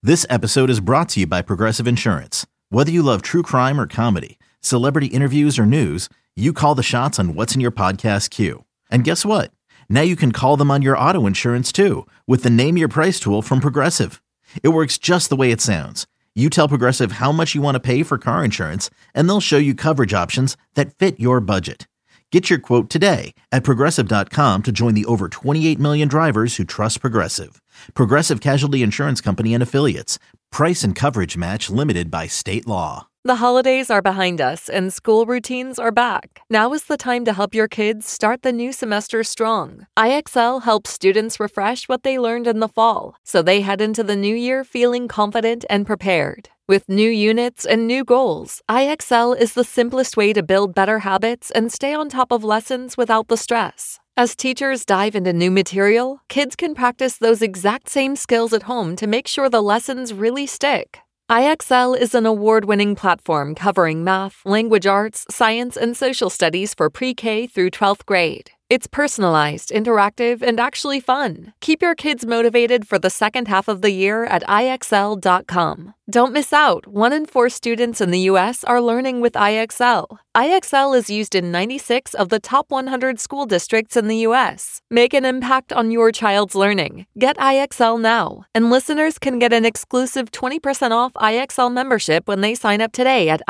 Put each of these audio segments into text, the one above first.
This episode is brought to you by Progressive Insurance. Whether you love true crime or comedy, celebrity interviews or news, you call the shots on what's in your podcast queue. And guess what? Now you can call them on your auto insurance too with the Name Your Price tool from Progressive. It works just the way it sounds. You tell Progressive how much you want to pay for car insurance, and they'll show you coverage options that fit your budget. Get your quote today at Progressive.com to join the over 28 million drivers who trust Progressive. Progressive Casualty Insurance Company and Affiliates. Price and coverage match limited by state law. The holidays are behind us and school routines are back. Now is the time to help your kids start the new semester strong. IXL helps students refresh what they learned in the fall, so they head into the new year feeling confident and prepared. With new units and new goals, IXL is the simplest way to build better habits and stay on top of lessons without the stress. As teachers dive into new material, kids can practice those exact same skills at home to make sure the lessons really stick. IXL is an award-winning platform covering math, language arts, science, and social studies for pre-K through 12th grade. It's personalized, interactive, and actually fun. Keep your kids motivated for the second half of the year at IXL.com. Don't miss out. 1 in 4 students in the U.S. are learning with IXL. IXL is used in 96 of the top 100 school districts in the U.S. Make an impact on your child's learning. Get IXL now. And listeners can get an exclusive 20% off IXL membership when they sign up today at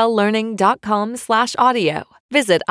IXLlearning.com/audio. Visit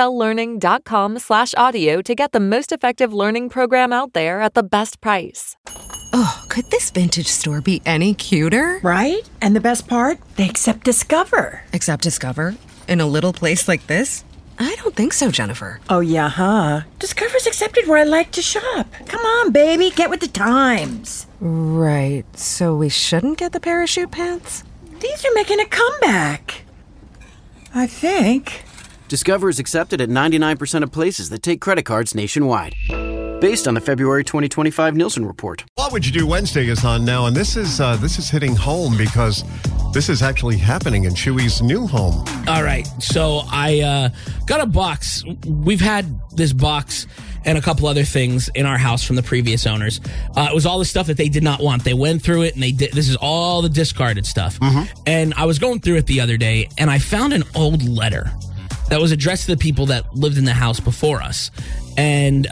IXLlearning.com/audio to get the most effective learning program out there at the best price. Oh, could this vintage store be any cuter? Right? And the best part? They accept Discover. Accept Discover? In a little place like this? I don't think so, Jennifer. Oh, yeah, huh? Discover's accepted where I like to shop. Come on, baby, get with the times. Right, so we shouldn't get the parachute pants? These are making a comeback. I think. Discover is accepted at 99% of places that take credit cards nationwide. Based on the February 2025 Nielsen report. What Would You Do Wednesday is on now, and this is hitting home because this is actually happening in Chewy's new home. All right, so I got a box. We've had this box and a couple other things in our house from the previous owners. It was all the stuff that they did not want. They went through it, and this is all the discarded stuff. Mm-hmm. And I was going through it the other day, and I found an old letter that was addressed to the people that lived in the house before us. And,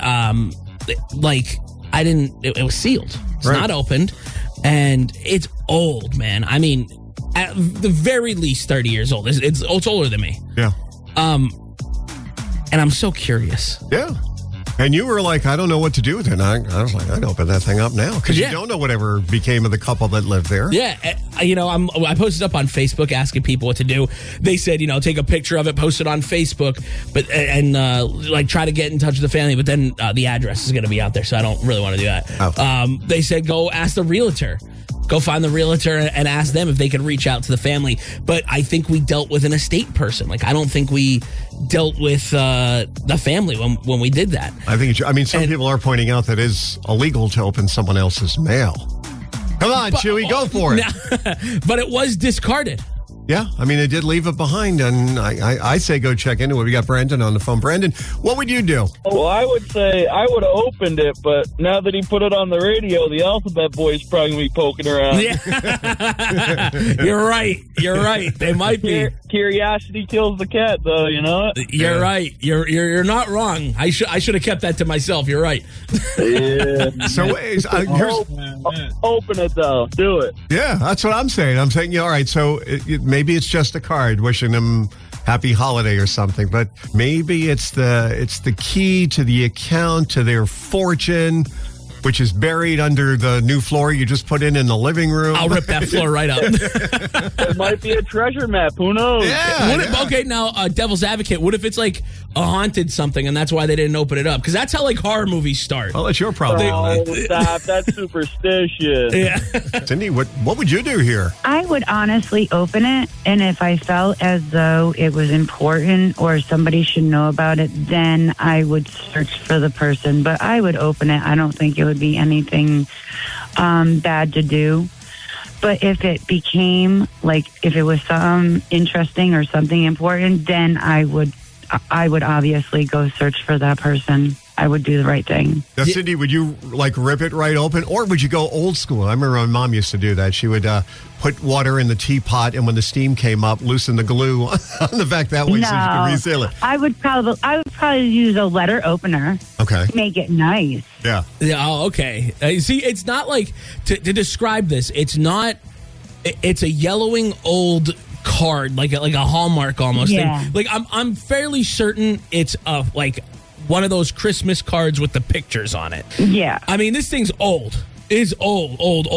it was sealed. It's not opened. And it's old, man. I mean, at the very least 30 years old. It's older than me. Yeah. And I'm so curious. Yeah. And you were like, I don't know what to do with it. And I was like, I'd open that thing up now. Because you don't know whatever became of the couple that lived there. Yeah. I posted up on Facebook asking people what to do. They said, take a picture of it, post it on Facebook, and try to get in touch with the family. But then the address is going to be out there, so I don't really want to do that. Oh. They said, go ask the realtor. Go find the realtor and ask them if they can reach out to the family. But I think we dealt with an estate person. I don't think we dealt with the family when we did that. I think some people are pointing out that it is illegal to open someone else's mail. Come on, Chewy, go for it. But it was discarded. Yeah, they did leave it behind, and I say go check into it. We got Brandon on the phone. Brandon, what would you do? Well, I would say I would have opened it, but now that he put it on the radio, the Alphabet Boys probably going to be poking around. Yeah. You're right. They might be. Curiosity kills the cat, though, you know? You're right. You're not wrong. I should have kept that to myself. You're right. Yeah. So open it, though. Do it. Yeah, that's what I'm saying. I'm saying, all right, so maybe it's just a card wishing them happy holiday or something, but maybe it's the key to the account, to their fortune, which is buried under the new floor you just put in the living room. I'll rip that floor right up. It might be a treasure map. Who knows? Yeah. Okay, now, devil's advocate, what if it's a haunted something and that's why they didn't open it up? Because that's how horror movies start. Well, that's your problem. Oh, stop. That's superstitious. Yeah. Cindy, what would you do here? I would honestly open it, and if I felt as though it was important or somebody should know about it, then I would search for the person. But I would open it. I don't think it would be anything bad to do. But if it became, if it was something interesting or something important, then I would obviously go search for that person. I would do the right thing. Now, Cindy, would you like rip it right open, or would you go old school? I remember my mom used to do that. She would put water in the teapot, and when the steam came up, loosen the glue on the back that way so you can reseal it. I would probably use a letter opener. Okay. To make it nice. Yeah. Yeah. Oh, okay. See, it's not like to describe this. It's not. It's a yellowing old card, like a Hallmark almost Yeah. thing. Like I'm fairly certain it's like one of those Christmas cards with the pictures on it. Yeah. I mean, this thing's old. It's old.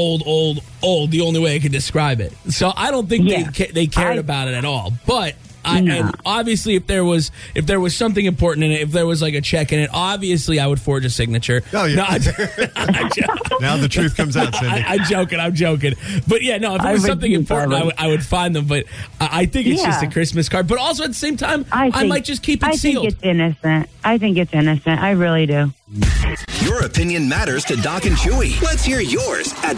The only way I could describe it. So I don't think they cared about it at all. But and obviously, if there was something important in it, if there was like a check in it, obviously I would forge a signature. Oh yeah. No, now the truth comes out, Cindy. I'm joking. But yeah, no, if it was something important, I would find them. But I think it's just a Christmas card. But also at the same time, I might just keep it sealed. I think it's innocent. I really do. Your opinion matters to Doc and Chewy. Let's hear yours at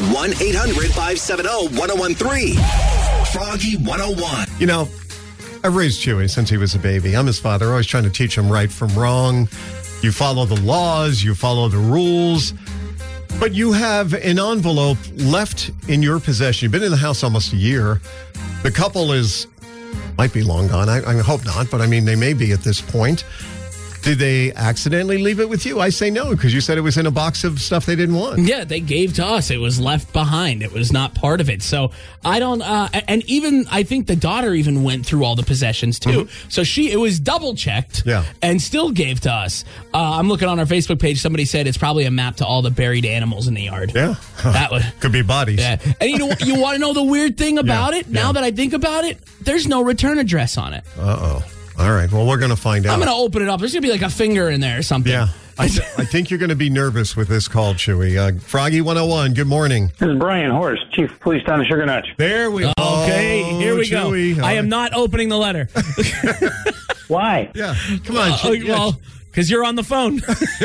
1-800-570-1013. Froggy 101. You know, I've raised Chewy since he was a baby. I'm his father, always trying to teach him right from wrong. You follow the laws, you follow the rules. But you have an envelope left in your possession. You've been in the house almost a year. The couple might be long gone. I hope not, but I mean, they may be at this point. Did they accidentally leave it with you? I say no, because you said it was in a box of stuff they didn't want. Yeah, they gave to us. It was left behind. It was not part of it. So I don't, and even, I think the daughter even went through all the possessions too. Mm-hmm. So it was double checked and still gave to us. I'm looking on our Facebook page. Somebody said it's probably a map to all the buried animals in the yard. Yeah. That would. Could be bodies. Yeah. And you want to know the weird thing about it? Now that I think about it, there's no return address on it. Uh-oh. All right. Well, we're going to find out. I'm going to open it up. There's going to be like a finger in there or something. Yeah. I think you're going to be nervous with this call, Chewy. Froggy 101, good morning. This is Brian Horst, Chief of Police Town of Sugar Notch. There we go. Okay, here we Chewy. go. I am not opening the letter. Why? Yeah. Come on, Chewy. Well, because you're on the phone.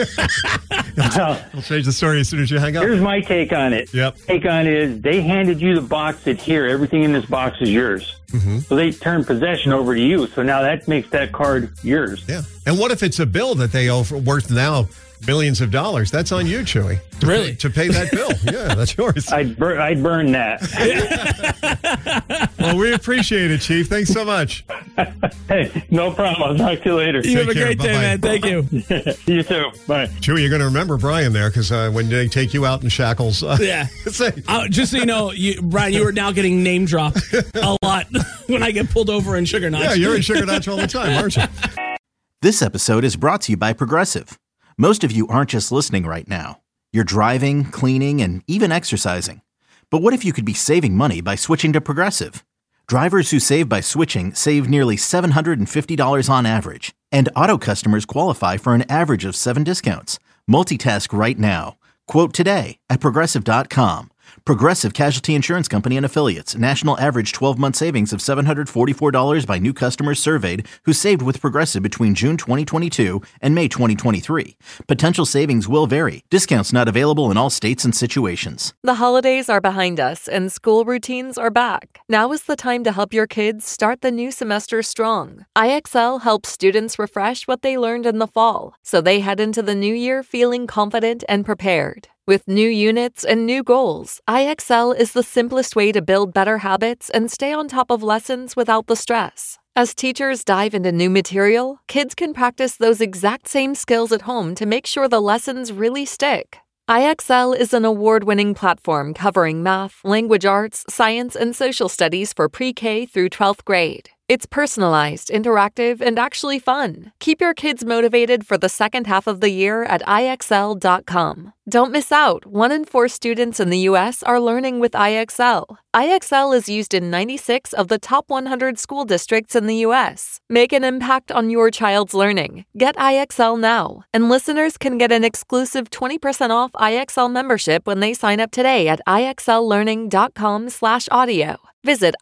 I'll change the story as soon as you hang up. Here's my take on it. Yep. Take on it is they handed you the box that here, everything in this box is yours. Mm-hmm. So they turned possession over to you. So now that makes that card yours. Yeah. And what if it's a bill that they owe worth now millions of dollars? That's on you, Chewy. Really? To pay that bill. Yeah, that's yours. I'd burn that. Well, we appreciate it, Chief. Thanks so much. Hey, no problem. I'll talk to you later. You have a great day, man. Thank you. You too. Bye. Chewy, you're going to remember Brian there because when they take you out in shackles. Just so you know, Brian, you are now getting name dropped a lot when I get pulled over in Sugar Notch. Yeah, you're in Sugar Notch all the time, aren't you? This episode is brought to you by Progressive. Most of you aren't just listening right now. You're driving, cleaning, and even exercising. But what if you could be saving money by switching to Progressive? Drivers who save by switching save nearly $750 on average. And auto customers qualify for an average of 7 discounts. Multitask right now. Quote today at Progressive.com. Progressive Casualty Insurance Company and Affiliates. National average 12-month savings of $744 by new customers surveyed who saved with Progressive between June 2022 and May 2023. Potential savings will vary. Discounts not available in all states and situations. The holidays are behind us and school routines are back. Now is the time to help your kids start the new semester strong. IXL helps students refresh what they learned in the fall, so they head into the new year feeling confident and prepared. With new units and new goals, IXL is the simplest way to build better habits and stay on top of lessons without the stress. As teachers dive into new material, kids can practice those exact same skills at home to make sure the lessons really stick. IXL is an award-winning platform covering math, language arts, science, and social studies for pre-K through 12th grade. It's personalized, interactive, and actually fun. Keep your kids motivated for the second half of the year at IXL.com. Don't miss out. 1 in 4 students in the U.S. are learning with IXL. IXL is used in 96 of the top 100 school districts in the U.S. Make an impact on your child's learning. Get IXL now. And listeners can get an exclusive 20% off IXL membership when they sign up today at IXLlearning.com/audio. Visit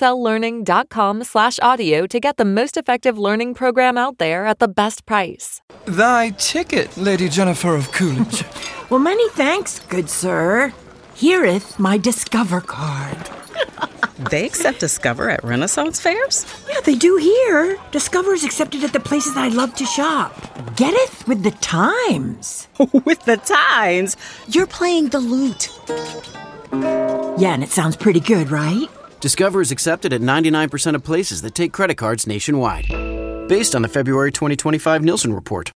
IXLlearning.com/audio to get the most effective learning program out there at the best price. Thy ticket, Lady Jennifer of Coolidge. Well, many thanks, good sir. Here'th my Discover card. They accept Discover at Renaissance fairs? Yeah, they do here. Discover is accepted at the places I love to shop. Get it? With the times. With the times? You're playing the lute. Yeah, and it sounds pretty good, right? Discover is accepted at 99% of places that take credit cards nationwide. Based on the February 2025 Nielsen report.